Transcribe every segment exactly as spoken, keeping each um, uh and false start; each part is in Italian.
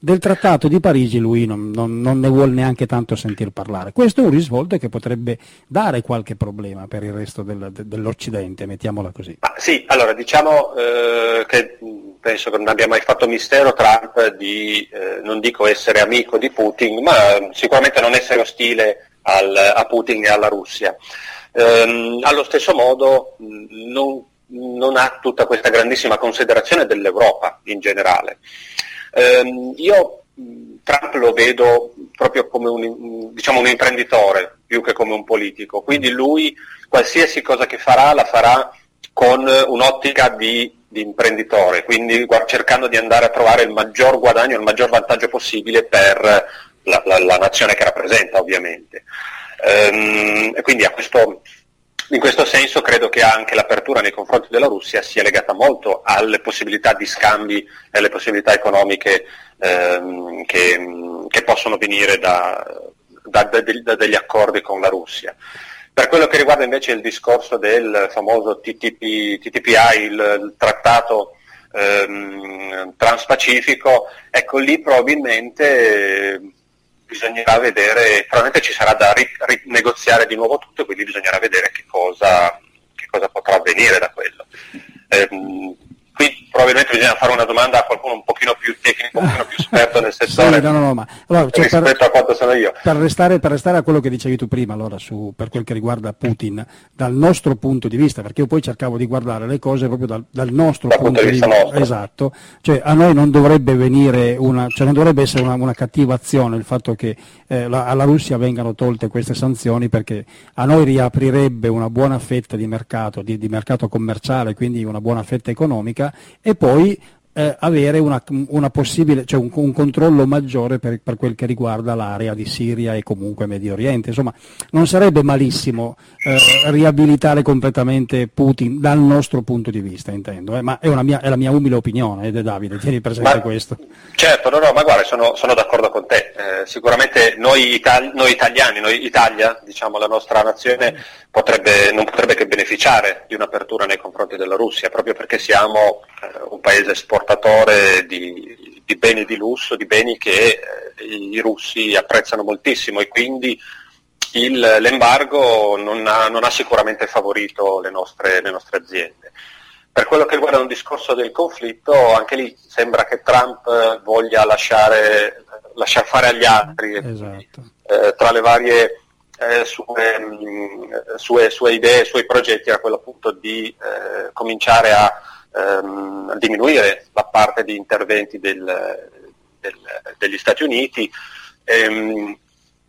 del trattato di Parigi lui non, non, non ne vuole neanche tanto sentir parlare. Questo è un risvolto che potrebbe dare qualche problema per il resto del, de, dell'Occidente, mettiamola così. Ah, sì, allora diciamo eh, che penso che non abbia mai fatto mistero Trump di, eh, non dico essere amico di Putin, ma sicuramente non essere ostile al, a Putin e alla Russia. Ehm, allo stesso modo non, non ha tutta questa grandissima considerazione dell'Europa in generale. Ehm, io Trump lo vedo proprio come un, diciamo, un imprenditore più che come un politico, quindi lui qualsiasi cosa che farà la farà con un'ottica di, di imprenditore, quindi cercando di andare a trovare il maggior guadagno, il maggior vantaggio possibile per la, la, la nazione che rappresenta, ovviamente. Ehm, e quindi a questo, in questo senso credo che anche l'apertura nei confronti della Russia sia legata molto alle possibilità di scambi e alle possibilità economiche ehm, che, che possono venire da, da, da, da degli accordi con la Russia. Per quello che riguarda invece il discorso del famoso T T P, T T P I, il, il trattato ehm, transpacifico, ecco lì probabilmente eh, bisognerà vedere, probabilmente ci sarà da rinegoziare di nuovo tutto, quindi bisognerà vedere che cosa, che cosa potrà avvenire da quello. Ehm, qui probabilmente bisogna fare una domanda a qualcuno un pochino più tecnico, un pochino più esperto nel settore, sì, no, no, no, ma, allora, cioè, rispetto per, a quanto sono io. Per restare, per restare a quello che dicevi tu prima, allora, su, per quel che riguarda Putin, dal nostro punto di vista, perché io poi cercavo di guardare le cose proprio dal, dal nostro dal punto, punto di vista, vista, esatto, cioè a noi non dovrebbe venire una, cioè non dovrebbe essere una, una cattiva azione il fatto che eh, la, alla Russia vengano tolte queste sanzioni, perché a noi riaprirebbe una buona fetta di mercato, di, di mercato commerciale, quindi una buona fetta economica, e poi Eh, avere una, una possibile, cioè un, un controllo maggiore per, per quel che riguarda l'area di Siria e comunque Medio Oriente. Insomma, non sarebbe malissimo eh, riabilitare completamente Putin dal nostro punto di vista, intendo, eh, ma è, una mia, è la mia umile opinione, ed è Davide, tieni presente ma, questo. Certo, no, no, ma guarda, sono, sono d'accordo con te. Eh, sicuramente noi, itali- noi italiani, noi Italia, diciamo la nostra nazione, potrebbe, non potrebbe che beneficiare di un'apertura nei confronti della Russia, proprio perché siamo eh, un paese esportatore di, di beni di lusso, di beni che eh, i russi apprezzano moltissimo, e quindi il, l'embargo non ha, non ha sicuramente favorito le nostre, le nostre aziende. Per quello che riguarda un discorso del conflitto, anche lì sembra che Trump voglia lasciare, lasciar fare agli altri, esatto. eh, tra le varie eh, sue, mh, sue, sue idee, suoi progetti, era quello appunto di eh, cominciare a ehm, diminuire la parte di interventi del, del, degli Stati Uniti, ehm,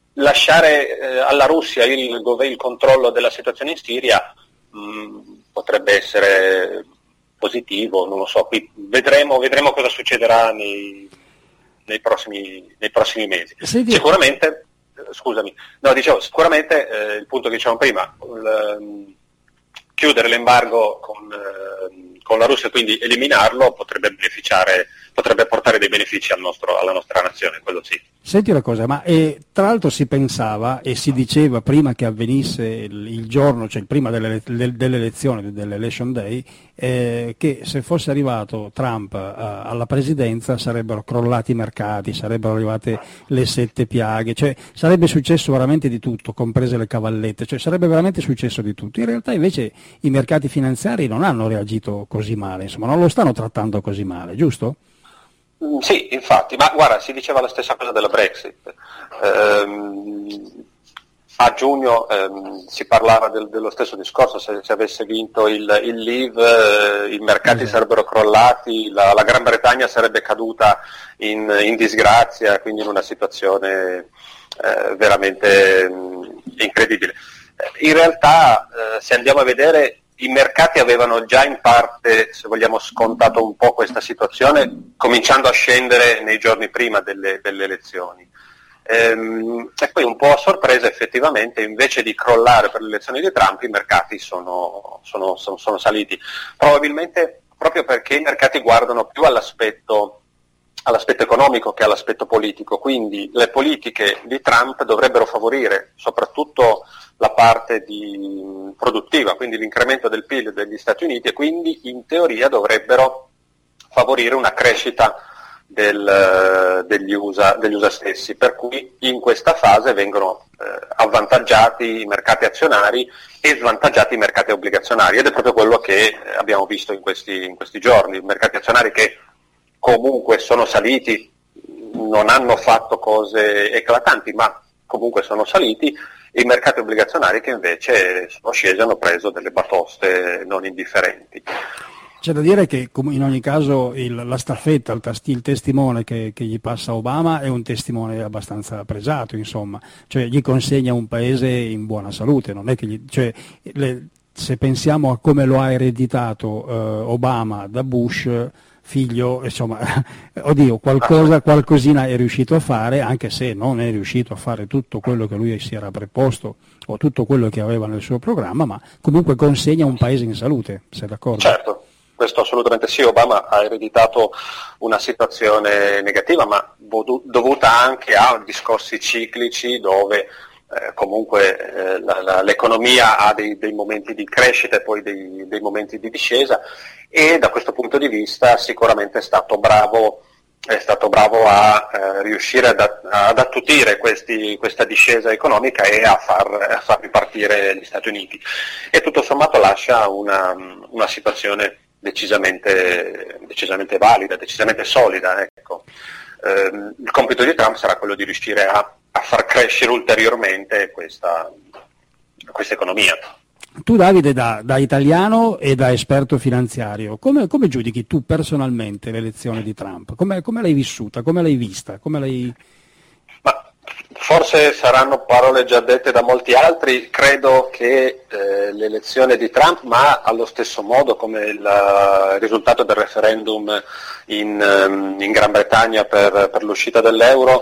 lasciare eh, alla Russia il, il controllo della situazione in Siria mh, potrebbe essere positivo, non lo so, qui vedremo, vedremo cosa succederà nei, nei, prossimi, nei prossimi mesi. Senti, sicuramente, scusami, no, dicevo, sicuramente eh, il punto che dicevamo prima, il, chiudere l'embargo con, eh, con la Russia, quindi eliminarlo, potrebbe beneficiare, potrebbe portare dei benefici al nostro, alla nostra nazione, quello sì. Senti una cosa, ma eh, tra l'altro si pensava e si diceva prima che avvenisse il, il giorno, cioè prima delle, del, delle elezioni, dell'election day, eh, che se fosse arrivato Trump a, alla presidenza sarebbero crollati i mercati, sarebbero arrivate le sette piaghe, cioè sarebbe successo veramente di tutto, comprese le cavallette, cioè sarebbe veramente successo di tutto. In realtà invece i mercati finanziari non hanno reagito così male, insomma non lo stanno trattando così male, giusto? Sì, infatti, ma guarda, si diceva la stessa cosa della Brexit. Ehm, a giugno ehm, si parlava del, dello stesso discorso, se, se avesse vinto il, il Leave eh, i mercati esatto. sarebbero crollati, la, la Gran Bretagna sarebbe caduta in, in disgrazia, quindi in una situazione eh, veramente mh, incredibile. In realtà, eh, se andiamo a vedere, i mercati avevano già in parte, se vogliamo, scontato un po' questa situazione, cominciando a scendere nei giorni prima delle, delle elezioni. Ehm, e poi un po' a sorpresa, effettivamente, invece di crollare per le elezioni di Trump, i mercati sono, sono, sono, sono saliti. Probabilmente proprio perché i mercati guardano più all'aspetto, all'aspetto economico che all'aspetto politico. Quindi le politiche di Trump dovrebbero favorire soprattutto la parte di, produttiva, quindi l'incremento del P I L degli Stati Uniti, e quindi in teoria dovrebbero favorire una crescita del, degli, U S A, degli U S A stessi, per cui in questa fase vengono eh, avvantaggiati i mercati azionari e svantaggiati i mercati obbligazionari, ed è proprio quello che abbiamo visto in questi, in questi giorni. I mercati azionari che comunque sono saliti, non hanno fatto cose eclatanti, ma comunque sono saliti, e i mercati obbligazionari che invece sono scesi, hanno preso delle batoste non indifferenti. C'è da dire che in ogni caso il, la staffetta, il, tasti, il testimone che, che gli passa Obama è un testimone abbastanza pregiato, insomma, cioè gli consegna un paese in buona salute, non è che gli, cioè, le, se pensiamo a come lo ha ereditato eh, Obama da Bush figlio, insomma, oddio, qualcosa, qualcosina è riuscito a fare, anche se non è riuscito a fare tutto quello che lui si era preposto o tutto quello che aveva nel suo programma, ma comunque consegna un paese in salute, sei d'accordo? Certo. Questo assolutamente sì. Obama ha ereditato una situazione negativa, ma dovuta anche a discorsi ciclici dove eh, comunque eh, la, la, l'economia ha dei, dei momenti di crescita e poi dei, dei momenti di discesa, e da questo punto di vista sicuramente è stato bravo, è stato bravo a eh, riuscire ad, ad attutire questi, questa discesa economica e a far, a far ripartire gli Stati Uniti. E tutto sommato lascia una, una situazione decisamente, decisamente valida, decisamente solida. Ecco. Eh, il compito di Trump sarà quello di riuscire a, a far crescere ulteriormente questa, questa economia. Tu Davide, da, da italiano e da esperto finanziario, come, come giudichi tu personalmente l'elezione di Trump? Come, come l'hai vissuta? Come l'hai vista? Come l'hai... Ma forse saranno parole già dette da molti altri. Credo che eh, l'elezione di Trump, ma allo stesso modo come il, il risultato del referendum in, in Gran Bretagna per, per l'uscita dell'euro,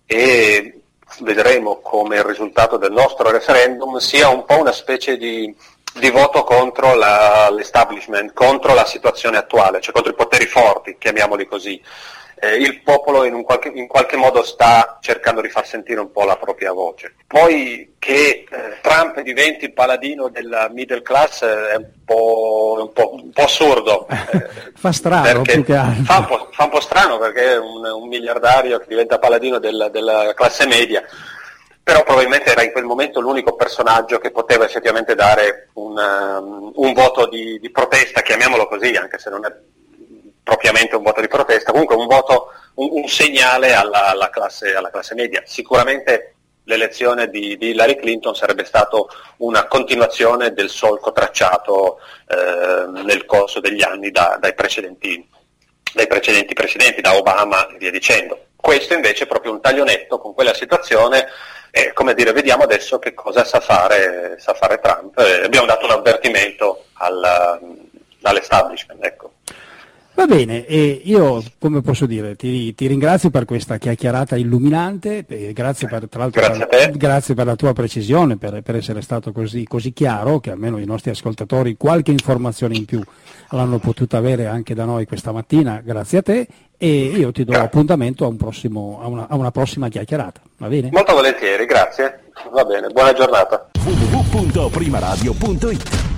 e vedremo come il risultato del nostro referendum, sia un po' una specie di, di voto contro la, l'establishment, contro la situazione attuale, cioè contro i poteri forti, chiamiamoli così. Eh, il popolo in, un qualche, in qualche modo sta cercando di far sentire un po' la propria voce. Poi che eh, Trump diventi il paladino della middle class eh, è un po', un po', un po' assurdo. Eh, fa strano, più che altro. Fa un po', fa un po' strano, perché è un, un miliardario che diventa paladino della, della classe media, però probabilmente era in quel momento l'unico personaggio che poteva effettivamente dare un, um, un voto di, di protesta, chiamiamolo così, anche se non è propriamente un voto di protesta, comunque un voto, un, un segnale alla, alla, classe, alla classe media. Sicuramente l'elezione di, di Hillary Clinton sarebbe stato una continuazione del solco tracciato eh, nel corso degli anni da, dai, precedenti, dai precedenti presidenti, da Obama e via dicendo. Questo invece è proprio un taglionetto con quella situazione, e come dire, vediamo adesso che cosa sa fare, sa fare Trump. Eh, abbiamo dato un avvertimento al, all'establishment, ecco. Va bene, e io, come posso dire, ti, ti ringrazio per questa chiacchierata illuminante, e grazie per, tra l'altro, grazie, per, a te. grazie per la tua precisione, per, per essere stato così, così chiaro, che almeno i nostri ascoltatori qualche informazione in più l'hanno potuta avere anche da noi questa mattina, grazie a te, e io ti do grazie. appuntamento a, un prossimo, a, una, a una prossima chiacchierata, va bene? Molto volentieri, grazie, va bene, buona giornata. w w w punto primaradio punto it